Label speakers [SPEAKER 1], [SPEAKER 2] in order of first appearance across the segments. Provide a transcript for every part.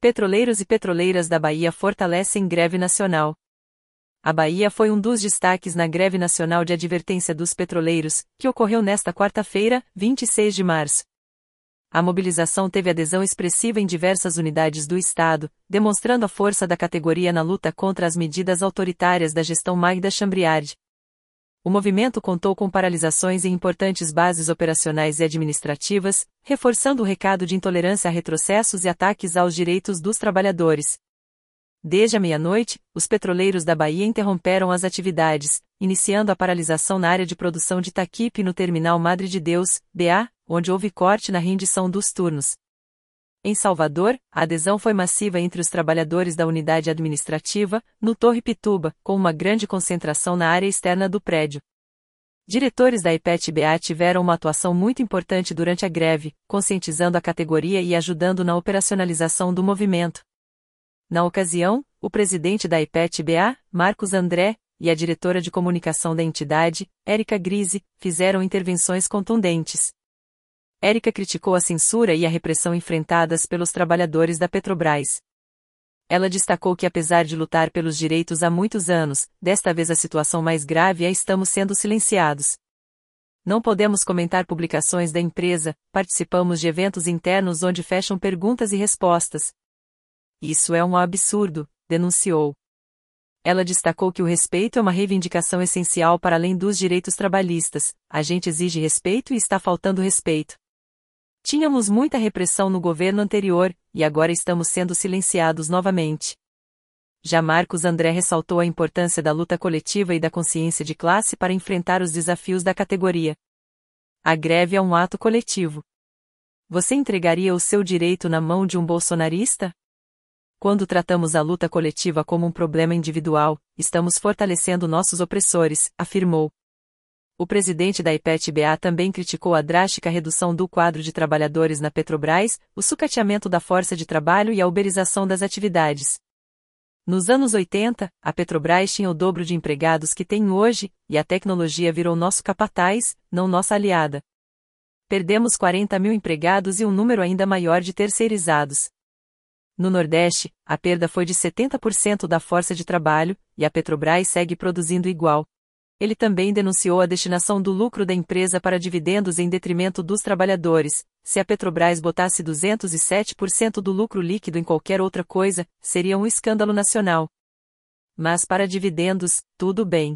[SPEAKER 1] Petroleiros e petroleiras da Bahia fortalecem greve nacional. A Bahia foi um dos destaques na greve nacional de advertência dos petroleiros, que ocorreu nesta quarta-feira, 26 de março. A mobilização teve adesão expressiva em diversas unidades do Estado, demonstrando a força da categoria na luta contra as medidas autoritárias da gestão Magda Chambriard. O movimento contou com paralisações em importantes bases operacionais e administrativas, reforçando o recado de intolerância a retrocessos e ataques aos direitos dos trabalhadores. Desde a meia-noite, os petroleiros da Bahia interromperam as atividades, iniciando a paralisação na área de produção de Taquipe no terminal Madre de Deus, BA, onde houve corte na rendição dos turnos. Em Salvador, a adesão foi massiva entre os trabalhadores da unidade administrativa, no Torre Pituba, com uma grande concentração na área externa do prédio. Diretores da IPET-BA tiveram uma atuação muito importante durante a greve, conscientizando a categoria e ajudando na operacionalização do movimento. Na ocasião, o presidente da IPET-BA, Marcos André, e a diretora de comunicação da entidade, Érica Grise, fizeram intervenções contundentes. Érica criticou a censura e a repressão enfrentadas pelos trabalhadores da Petrobras. Ela destacou que apesar de lutar pelos direitos há muitos anos, desta vez a situação mais grave é estamos sendo silenciados. Não podemos comentar publicações da empresa, participamos de eventos internos onde fecham perguntas e respostas. Isso é um absurdo, denunciou. Ela destacou que o respeito é uma reivindicação essencial para além dos direitos trabalhistas, a gente exige respeito e está faltando respeito. Tínhamos muita repressão no governo anterior, e agora estamos sendo silenciados novamente. Já Marcos André ressaltou a importância da luta coletiva e da consciência de classe para enfrentar os desafios da categoria. A greve é um ato coletivo. Você entregaria o seu direito na mão de um bolsonarista? Quando tratamos a luta coletiva como um problema individual, estamos fortalecendo nossos opressores, afirmou. O presidente da IPET-BA também criticou a drástica redução do quadro de trabalhadores na Petrobras, o sucateamento da força de trabalho e a uberização das atividades. Nos anos 80, a Petrobras tinha o dobro de empregados que tem hoje, e a tecnologia virou nosso capataz, não nossa aliada. Perdemos 40 mil empregados e um número ainda maior de terceirizados. No Nordeste, a perda foi de 70% da força de trabalho, e a Petrobras segue produzindo igual. Ele também denunciou a destinação do lucro da empresa para dividendos em detrimento dos trabalhadores. Se a Petrobras botasse 207% do lucro líquido em qualquer outra coisa, seria um escândalo nacional. Mas para dividendos, tudo bem.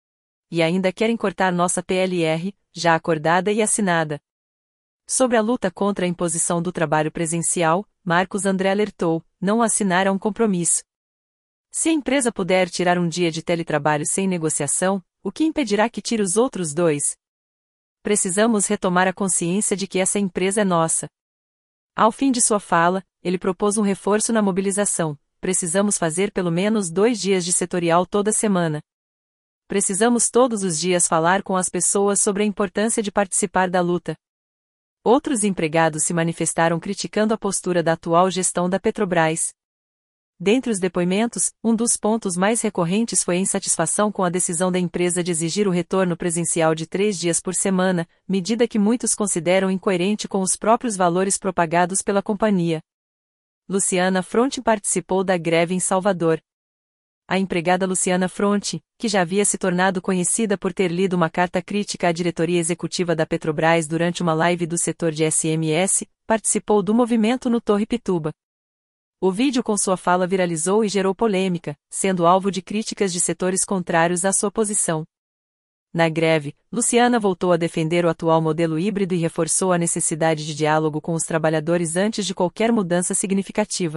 [SPEAKER 1] E ainda querem cortar nossa PLR, já acordada e assinada. Sobre a luta contra a imposição do trabalho presencial, Marcos André alertou: não assinar é um compromisso. Se a empresa puder tirar um dia de teletrabalho sem negociação, o que impedirá que tire os outros 2? Precisamos retomar a consciência de que essa empresa é nossa. Ao fim de sua fala, ele propôs um reforço na mobilização. Precisamos fazer pelo menos 2 dias de setorial toda semana. Precisamos todos os dias falar com as pessoas sobre a importância de participar da luta. Outros empregados se manifestaram criticando a postura da atual gestão da Petrobras. Dentre os depoimentos, um dos pontos mais recorrentes foi a insatisfação com a decisão da empresa de exigir o retorno presencial de 3 dias por semana, medida que muitos consideram incoerente com os próprios valores propagados pela companhia. Luciana Fronte participou da greve em Salvador. A empregada Luciana Fronte, que já havia se tornado conhecida por ter lido uma carta crítica à diretoria executiva da Petrobras durante uma live do setor de SMS, participou do movimento no Torre Pituba. O vídeo com sua fala viralizou e gerou polêmica, sendo alvo de críticas de setores contrários à sua posição. Na greve, Luciana voltou a defender o atual modelo híbrido e reforçou a necessidade de diálogo com os trabalhadores antes de qualquer mudança significativa.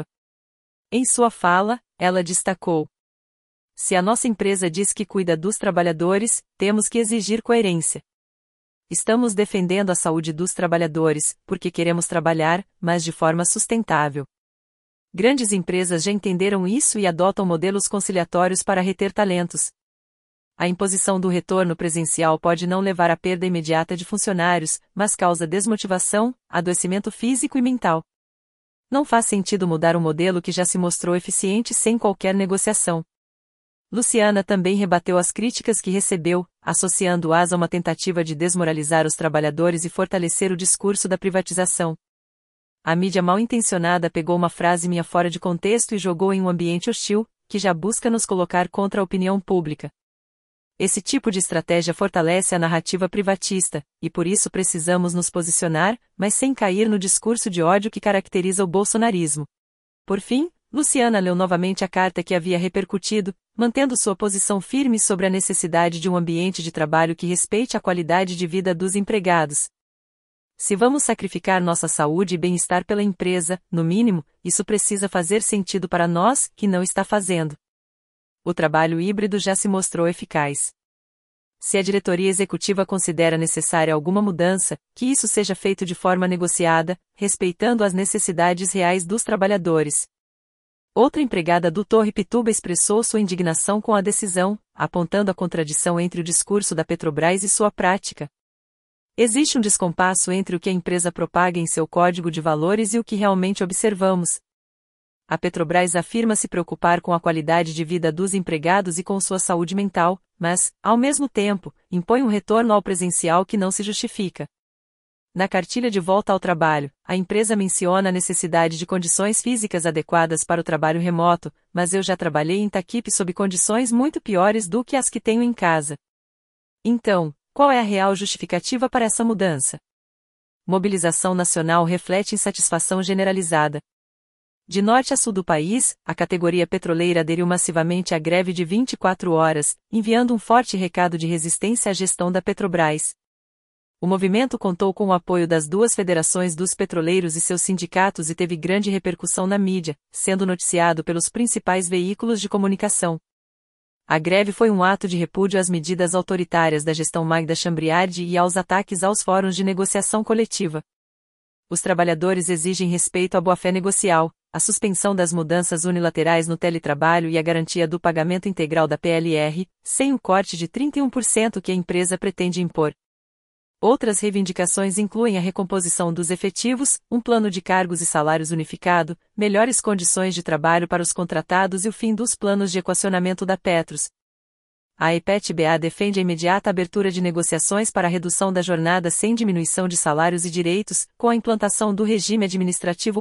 [SPEAKER 1] Em sua fala, ela destacou: se a nossa empresa diz que cuida dos trabalhadores, temos que exigir coerência. Estamos defendendo a saúde dos trabalhadores, porque queremos trabalhar, mas de forma sustentável. Grandes empresas já entenderam isso e adotam modelos conciliatórios para reter talentos. A imposição do retorno presencial pode não levar à perda imediata de funcionários, mas causa desmotivação, adoecimento físico e mental. Não faz sentido mudar um modelo que já se mostrou eficiente sem qualquer negociação. Luciana também rebateu as críticas que recebeu, associando-as a uma tentativa de desmoralizar os trabalhadores e fortalecer o discurso da privatização. A mídia mal-intencionada pegou uma frase minha fora de contexto e jogou em um ambiente hostil, que já busca nos colocar contra a opinião pública. Esse tipo de estratégia fortalece a narrativa privatista, e por isso precisamos nos posicionar, mas sem cair no discurso de ódio que caracteriza o bolsonarismo. Por fim, Luciana leu novamente a carta que havia repercutido, mantendo sua posição firme sobre a necessidade de um ambiente de trabalho que respeite a qualidade de vida dos empregados. Se vamos sacrificar nossa saúde e bem-estar pela empresa, no mínimo, isso precisa fazer sentido para nós, que não está fazendo. O trabalho híbrido já se mostrou eficaz. Se a diretoria executiva considera necessária alguma mudança, que isso seja feito de forma negociada, respeitando as necessidades reais dos trabalhadores. Outra empregada do Torre Pituba expressou sua indignação com a decisão, apontando a contradição entre o discurso da Petrobras e sua prática. Existe um descompasso entre o que a empresa propaga em seu código de valores e o que realmente observamos. A Petrobras afirma se preocupar com a qualidade de vida dos empregados e com sua saúde mental, mas, ao mesmo tempo, impõe um retorno ao presencial que não se justifica. Na cartilha de volta ao trabalho, a empresa menciona a necessidade de condições físicas adequadas para o trabalho remoto, mas eu já trabalhei em Itaquipe sob condições muito piores do que as que tenho em casa. Então, qual é a real justificativa para essa mudança? Mobilização nacional reflete insatisfação generalizada. De norte a sul do país, a categoria petroleira aderiu massivamente à greve de 24 horas, enviando um forte recado de resistência à gestão da Petrobras. O movimento contou com o apoio das duas federações dos petroleiros e seus sindicatos e teve grande repercussão na mídia, sendo noticiado pelos principais veículos de comunicação. A greve foi um ato de repúdio às medidas autoritárias da gestão Magda Chambriard e aos ataques aos fóruns de negociação coletiva. Os trabalhadores exigem respeito à boa-fé negocial, a suspensão das mudanças unilaterais no teletrabalho e a garantia do pagamento integral da PLR, sem o corte de 31% que a empresa pretende impor. Outras reivindicações incluem a recomposição dos efetivos, um plano de cargos e salários unificado, melhores condições de trabalho para os contratados e o fim dos planos de equacionamento da Petros. A EPET-BA defende a imediata abertura de negociações para a redução da jornada sem diminuição de salários e direitos, com a implantação do regime administrativo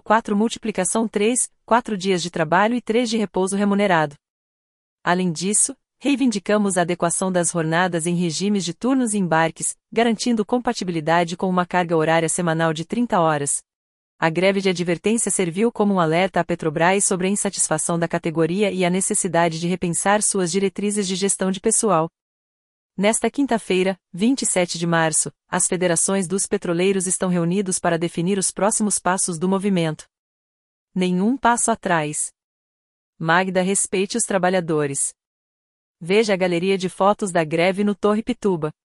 [SPEAKER 1] 4x3, 4 dias de trabalho e 3 de repouso remunerado. Além disso, reivindicamos a adequação das jornadas em regimes de turnos e embarques, garantindo compatibilidade com uma carga horária semanal de 30 horas. A greve de advertência serviu como um alerta à Petrobras sobre a insatisfação da categoria e a necessidade de repensar suas diretrizes de gestão de pessoal. Nesta quinta-feira, 27 de março, as federações dos petroleiros estão reunidos para definir os próximos passos do movimento. Nenhum passo atrás. Magda respeite os trabalhadores. Veja a galeria de fotos da greve no Torre Pituba.